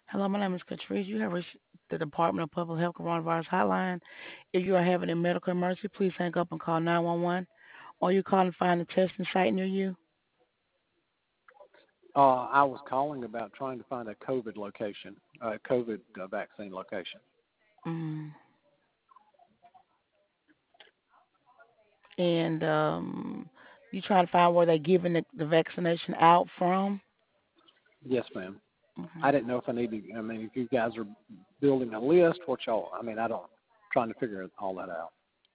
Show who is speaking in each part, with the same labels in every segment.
Speaker 1: Hello, my name is Catrice. You have reached the Department of Public Health Coronavirus Hotline. If you are having a medical emergency, please hang up and call 911, or you call and find a testing site near you.
Speaker 2: I was calling about trying to find a COVID location, COVID vaccine location.
Speaker 1: Mm. And you trying to find where they're giving the vaccination out from.
Speaker 2: Yes, ma'am. I
Speaker 1: Mhm.
Speaker 2: didn't know if I needed. I mean, if you guys are building a list, what y'all? I mean, I don't. Trying to figure all that out.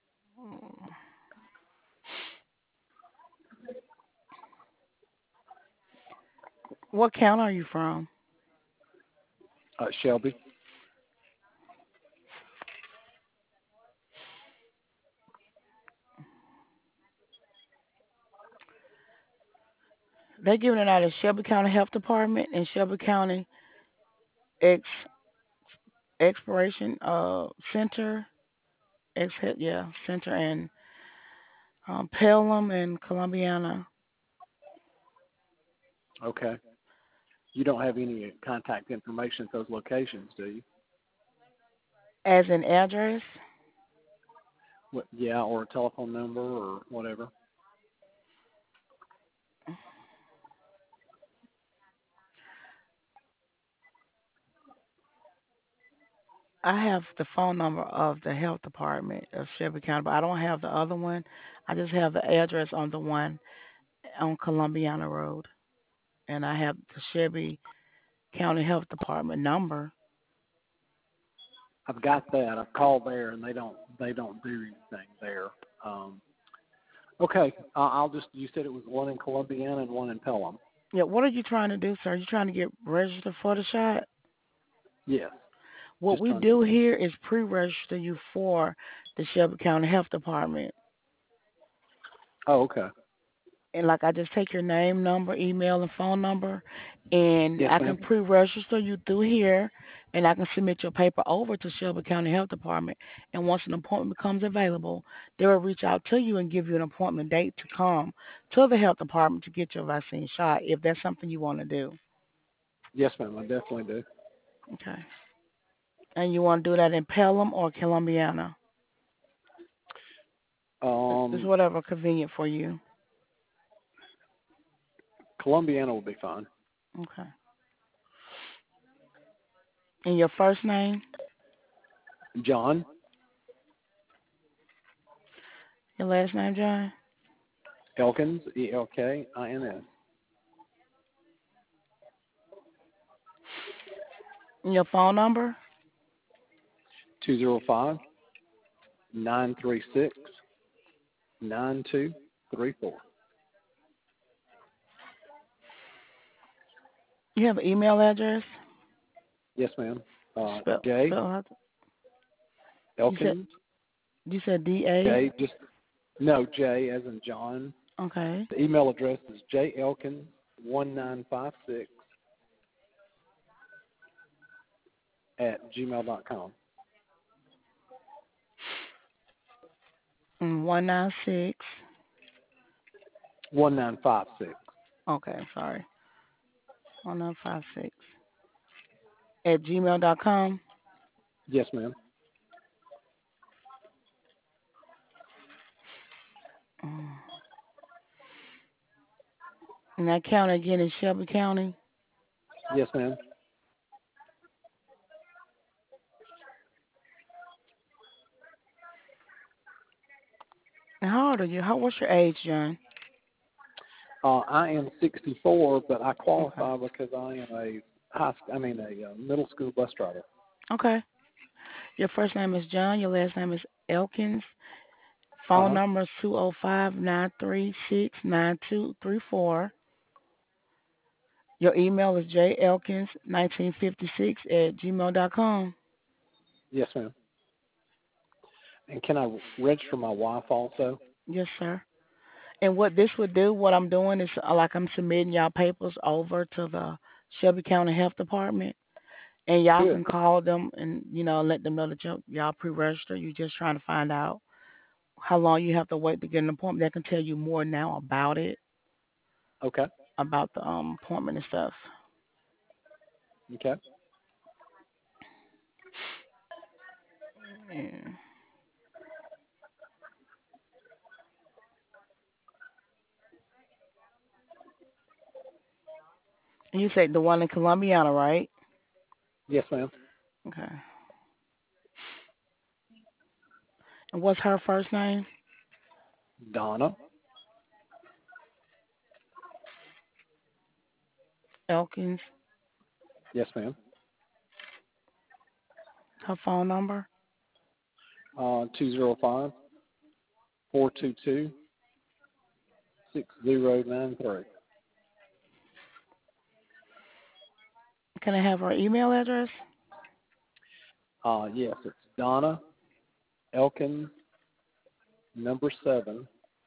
Speaker 1: What county are you from?
Speaker 2: Shelby.
Speaker 1: They're giving it out at Shelby County Health Department and Shelby County Ex Expiration Center, yeah, Center and Pelham and Columbiana.
Speaker 2: Okay. You don't have any contact information at those locations, do you?
Speaker 1: As an address,
Speaker 2: What, yeah, or a telephone number or whatever.
Speaker 1: I have the phone number of the health department of Shelby County, but I don't have the other one. I just have the address on the one on Columbiana Road, and I have the Shelby County Health Department number.
Speaker 2: I've got that. I've called there, and they don't do anything there. Um, okay. I'll just. You said it was one in Columbiana and one in Pelham.
Speaker 1: Yeah, what are you trying to do, sir? You trying to get registered for the shot?
Speaker 2: Yes.
Speaker 1: What
Speaker 2: Just
Speaker 1: we
Speaker 2: trying to.
Speaker 1: do here is pre-register you for the Shelby County Health Department.
Speaker 2: Oh, okay.
Speaker 1: And like I just take your name, number, email, and phone number, and
Speaker 2: Yes,
Speaker 1: I
Speaker 2: ma'am.
Speaker 1: can pre-register you through here, and I can submit your paper over to Shelby County Health Department. And once an appointment becomes available, they will reach out to you and give you an appointment date to come to the health department to get your vaccine shot if that's something you want to do.
Speaker 2: Yes, ma'am. I definitely do.
Speaker 1: Okay. And you want to do that in Pelham or Columbiana? It's
Speaker 2: Um,
Speaker 1: whatever convenient for you.
Speaker 2: Columbiana will be fine.
Speaker 1: Okay. And your first name?
Speaker 2: John
Speaker 1: Your last name, John?
Speaker 2: Elkins, Elkins.
Speaker 1: And your phone number?
Speaker 2: 205-936-9234.
Speaker 1: You have an email address?
Speaker 2: Yes, ma'am. J
Speaker 1: Spell out. You said
Speaker 2: Elkins.
Speaker 1: you said DA.
Speaker 2: J just no J as in John.
Speaker 1: Okay.
Speaker 2: The email address is jelkins1956 at gmail.com.
Speaker 1: And 196.
Speaker 2: 1956.
Speaker 1: Okay, sorry. 1956 at gmail.com.
Speaker 2: Yes, ma'am.
Speaker 1: Mm. And that county again is Shelby County.
Speaker 2: Yes, ma'am.
Speaker 1: And how old are you? What's your age, John?
Speaker 2: I am 64, but I
Speaker 1: Okay.
Speaker 2: qualify because I am a middle school bus driver.
Speaker 1: Okay. Your first name is John. Your last name is Elkins.
Speaker 2: Uh
Speaker 1: Phone
Speaker 2: huh.
Speaker 1: number is 205-936-9234. Your email is jelkins1956 at gmail.com.
Speaker 2: Yes, ma'am. And can I register my wife also?
Speaker 1: Yes, sir. And what this would do, what I'm doing is like I'm submitting y'all papers over to the Shelby County Health Department, and y'all
Speaker 2: Good.
Speaker 1: can call them and let them know that y'all pre-register. You're just trying to find out how long you have to wait to get an appointment. They can tell you more now about it,
Speaker 2: Okay.
Speaker 1: about the appointment and stuff.
Speaker 2: Okay.
Speaker 1: And you said the one in Columbiana, right?
Speaker 2: Yes, ma'am.
Speaker 1: Okay. And what's her first name?
Speaker 2: Donna.
Speaker 1: Elkins.
Speaker 2: Yes, ma'am.
Speaker 1: Her phone number.
Speaker 2: 205 6093.
Speaker 1: Can I have her email address?
Speaker 2: Yes, it's Donna Elkins number 7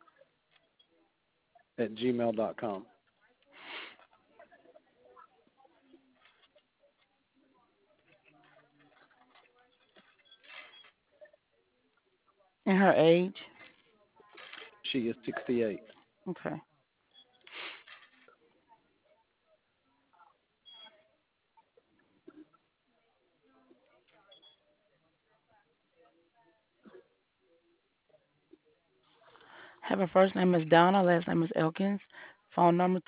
Speaker 2: at gmail.com.
Speaker 1: And her age?
Speaker 2: She is 68.
Speaker 1: Okay. Have her first name is Donna, last name is Elkins. Phone number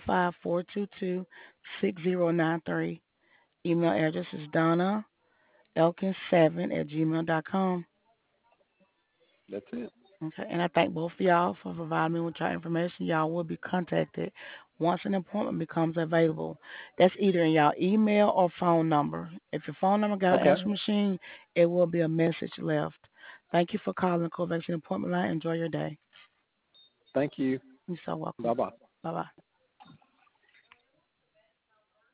Speaker 1: 205-422-6093. Email address is Donna Elkins7 at gmail.com.
Speaker 2: That's it.
Speaker 1: Okay, and I thank both of y'all for providing me with your information. Y'all will be contacted once an appointment becomes available. That's either in y'all email or phone number. If your phone number got an
Speaker 2: Okay.
Speaker 1: answer machine, it will be a message left. Thank you for calling the Covaxin Appointment Line. Enjoy your day.
Speaker 2: Thank you.
Speaker 1: You're so
Speaker 2: Bye
Speaker 1: welcome.
Speaker 2: bye.
Speaker 1: Bye bye.